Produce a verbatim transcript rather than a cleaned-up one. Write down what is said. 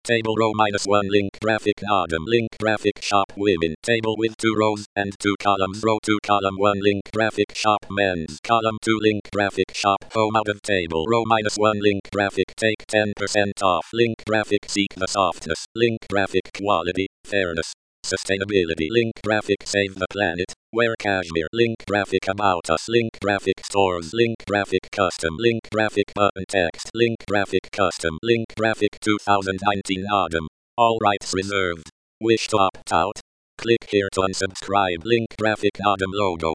Table row minus one link graphic Adam link graphic shop women table with two rows and two columns row two column one link graphic shop men's column two link graphic shop home out of table row minus one link graphic take ten percent off link graphic seek the softness link graphic quality fairness sustainability link graphic save the planet wear cashmere link graphic about us link graphic stores link graphic custom link graphic button text link graphic custom link graphic two thousand nineteen Adam all rights reserved wish to opt out click here to unsubscribe link graphic Adam logo